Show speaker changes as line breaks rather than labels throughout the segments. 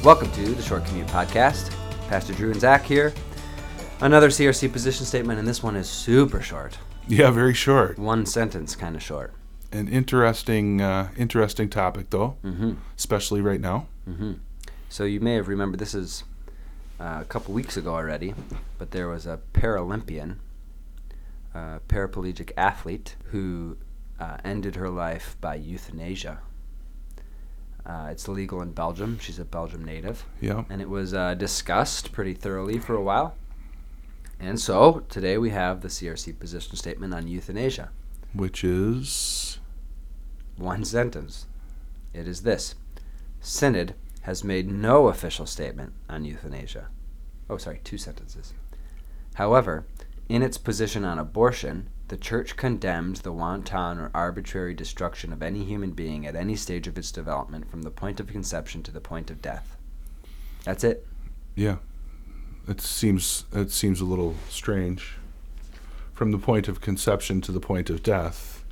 Welcome to the Short Commute Podcast. Pastor Drew and Zach here. Another CRC position statement, and this one is super short.
Yeah, very short.
One sentence, kind of short.
An interesting topic, though, especially right now.
So you may have remembered, this is a couple weeks ago already, but there was a Paralympian, paraplegic athlete, who ended her life by euthanasia. It's legal in Belgium. She's a Belgium native.
Yeah.
And it was discussed pretty thoroughly for a while. And so today we have the CRC position statement on euthanasia.
Which is?
One sentence. It is this. Synod has made no official statement on euthanasia. Oh, sorry, two sentences. However, in its position on abortion, the Church condemns the wanton or arbitrary destruction of any human being at any stage of its development from the point of conception to the point of death. That's it.
Yeah. It seems a little strange. From the point of conception to the point of death,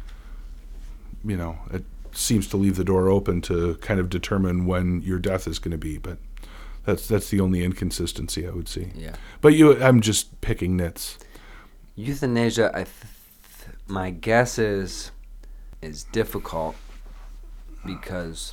it seems to leave the door open to kind of determine when your death is going to be, but that's the only inconsistency I would see.
Yeah.
But I'm just picking nits.
Euthanasia, my guess is difficult because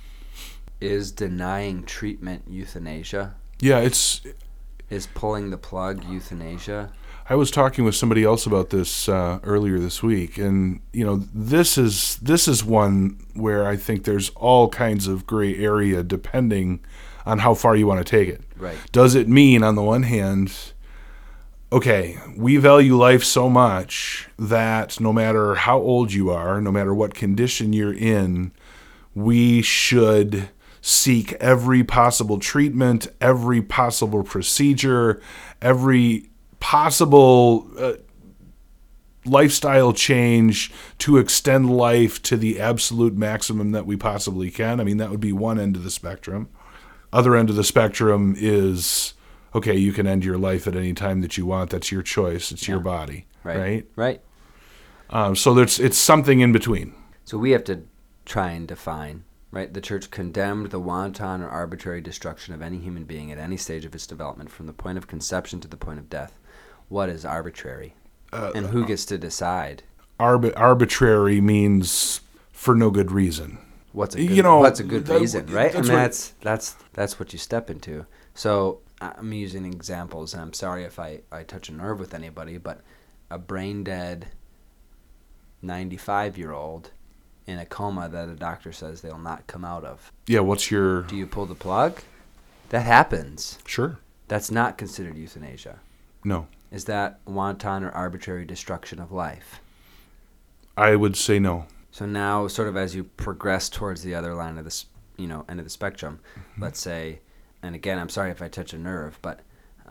is denying treatment euthanasia?
Yeah,
Is pulling the plug euthanasia?
I was talking with somebody else about this earlier this week, and this is one where I think there's all kinds of gray area depending on how far you want to take it.
Right.
Does it mean, on the one hand, okay, we value life so much that no matter how old you are, no matter what condition you're in, we should seek every possible treatment, every possible procedure, every possible lifestyle change to extend life to the absolute maximum that we possibly can. I mean, that would be one end of the spectrum. Other end of the spectrum is, okay, you can end your life at any time that you want. That's your choice. It's your body, right?
Right.
So it's something in between.
So we have to try and define, right? The Church condemned the wanton or arbitrary destruction of any human being at any stage of its development from the point of conception to the point of death. What is arbitrary? And who gets to decide?
Arbitrary means for no good reason.
What's a good reason, right? That's what you step into. So I'm using examples, and I'm sorry if I touch a nerve with anybody, but a brain-dead 95-year-old in a coma that a doctor says they'll not come out of.
Yeah,
Do you pull the plug? That happens.
Sure.
That's not considered euthanasia.
No.
Is that wanton or arbitrary destruction of life?
I would say no.
So now, sort of as you progress towards the other line of this, end of the spectrum, let's say, and again, I'm sorry if I touch a nerve, but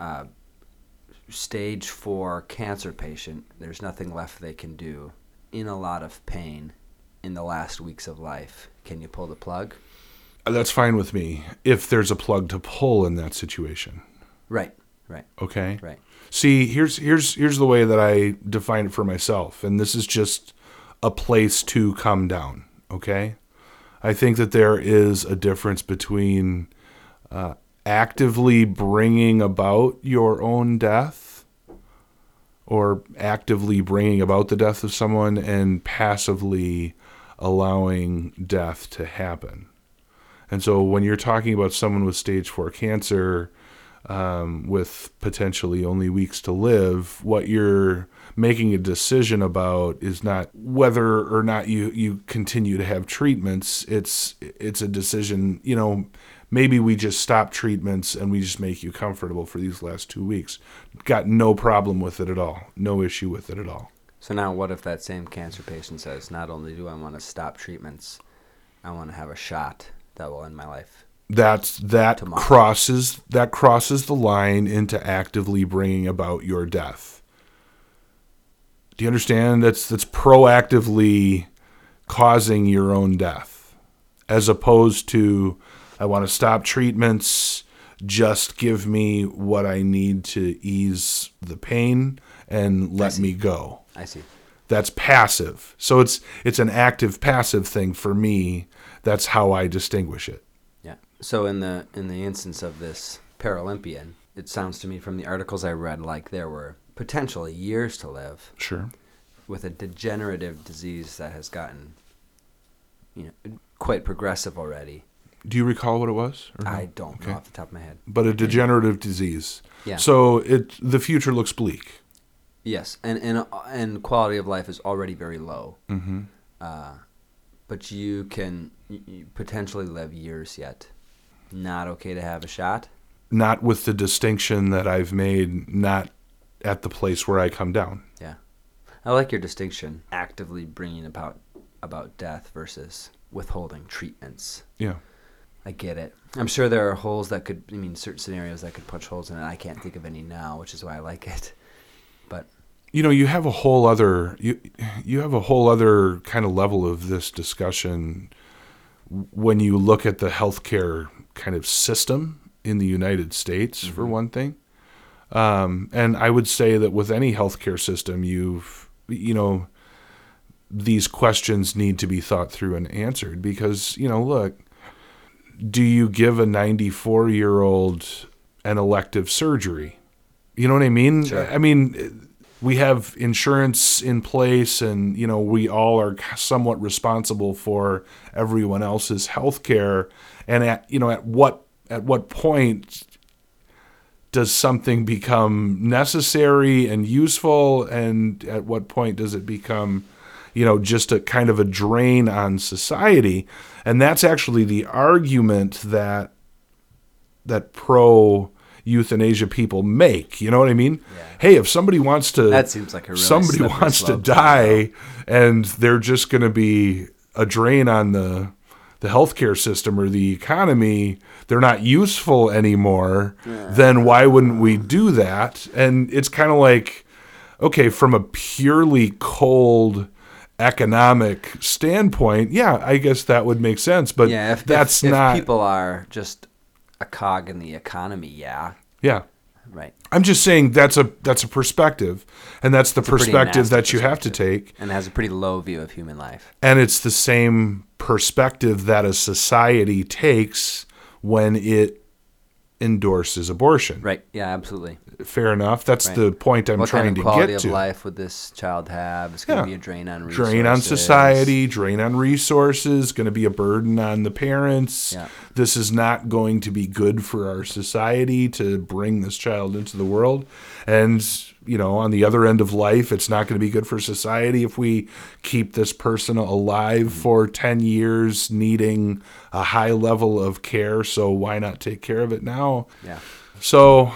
stage 4 cancer patient, there's nothing left they can do, in a lot of pain in the last weeks of life. Can you pull the plug?
That's fine with me if there's a plug to pull in that situation.
Right.
Okay?
Right.
See, here's the way that I define it for myself, and this is just a place to come down, okay? I think that there is a difference between actively bringing about your own death or actively bringing about the death of someone and passively allowing death to happen. And so when you're talking about someone with stage 4 cancer with potentially only weeks to live, what you're making a decision about is not whether or not you continue to have treatments. It's a decision, maybe we just stop treatments and we just make you comfortable for these last 2 weeks. Got no problem with it at all. No issue with it at all.
So now what if that same cancer patient says, not only do I want to stop treatments, I want to have a shot that will end my life? That crosses the line into actively bringing about your death. Do you understand? That's proactively causing your own death, as opposed to I want to stop treatments, just give me what I need to ease the pain and let me go. I see.
That's passive. So it's an active passive thing for me. That's how I distinguish it.
Yeah. So in the instance of this Paralympian, it sounds to me from the articles I read like there were potentially years to live.
Sure.
With a degenerative disease that has gotten, quite progressive already.
Do you recall what it was?
No? I don't know off the top of my head.
But a degenerative disease.
Yeah.
So the future looks bleak.
Yes, and quality of life is already very low.
Mm-hmm.
But you can potentially live years yet. Not okay to have a shot?
Not with the distinction that I've made, not at the place where I come down.
Yeah. I like your distinction, actively bringing about death versus withholding treatments.
Yeah.
I get it. I'm sure there are holes that could, certain scenarios that could punch holes in it. I can't think of any now, which is why I like it. But
you have a whole other you have a whole other kind of level of this discussion when you look at the healthcare kind of system in the United States, for one thing. And I would say that with any healthcare system, these questions need to be thought through and answered because, look, do you give a 94-year-old an elective surgery? You know what I mean?
Sure.
I mean, we have insurance in place and, we all are somewhat responsible for everyone else's health care. And at what point does something become necessary and useful? And at what point does it become, just a kind of a drain on society? And that's actually the argument that pro euthanasia people make. You know what I mean?
Yeah.
Hey, if somebody wants to,
that seems like a really
somebody wants to die, and they're just going to be a drain on the healthcare system or the economy, they're not useful anymore. Yeah. Then why wouldn't we do that? And it's kind of like, okay, from a purely cold economic standpoint, yeah, I guess that would make sense. But
yeah, if people are just a cog in the economy, yeah. Right.
I'm just saying that's a perspective, and that's the perspective that you have to take.
And it has a pretty low view of human life.
And it's the same perspective that a society takes when it endorses abortion.
Right. Yeah, absolutely.
Fair enough. That's right. The point I'm trying to get to.
What kind of quality of life would this child have? It's going to be a drain on resources.
Drain on society, drain on resources, going to be a burden on the parents.
Yeah.
This is not going to be good for our society to bring this child into the world. And, on the other end of life, it's not going to be good for society if we keep this person alive for 10 years needing a high level of care. So why not take care of it now?
Yeah.
So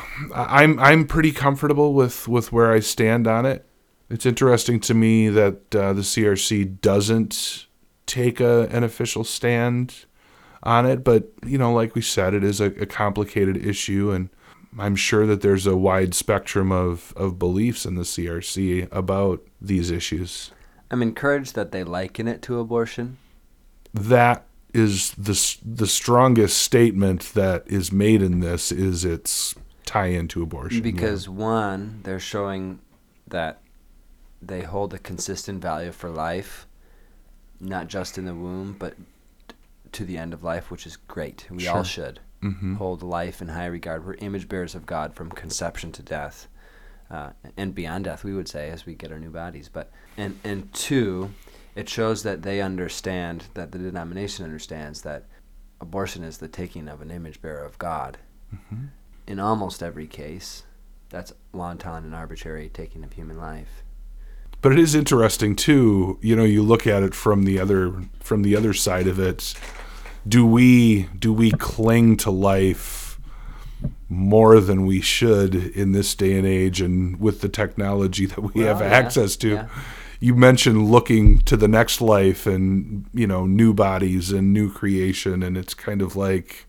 I'm pretty comfortable with where I stand on it. It's interesting to me that the CRC doesn't take an official stand on it, but like we said, it is a complicated issue, and I'm sure that there's a wide spectrum of beliefs in the CRC about these issues.
I'm encouraged that they liken it to abortion.
That is the strongest statement that is made in this is its tie-in to abortion.
Because one, they're showing that they hold a consistent value for life, not just in the womb, but to the end of life, which is great. We all should hold life in high regard. We're image bearers of God from conception to death, and beyond death, we would say, as we get our new bodies. But and two, it shows that they understand, that the denomination understands that abortion is the taking of an image bearer of God. Mm-hmm. In almost every case, that's wanton and arbitrary taking of human life.
But it is interesting too. You look at it from the other side of it. Do we cling to life more than we should in this day and age, and with the technology that we have access to? Yeah. You mentioned looking to the next life and, new bodies and new creation. And it's kind of like,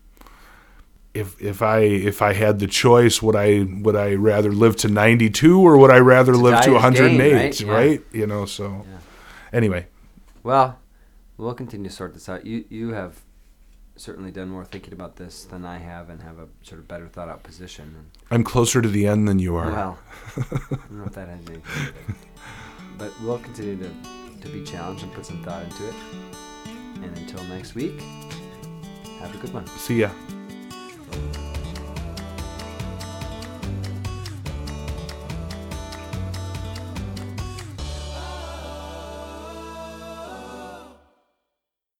if I had the choice, would I rather live to 92 or would I rather live to 108? Right? So anyway.
Well, we'll continue to sort this out. You have certainly done more thinking about this than I have and have a sort of better thought out position.
I'm closer to the end than you are.
Well, I don't know if that has anything to do with it. But we'll continue to be challenged and put some thought into it. And until next week, Have a good one.
See ya.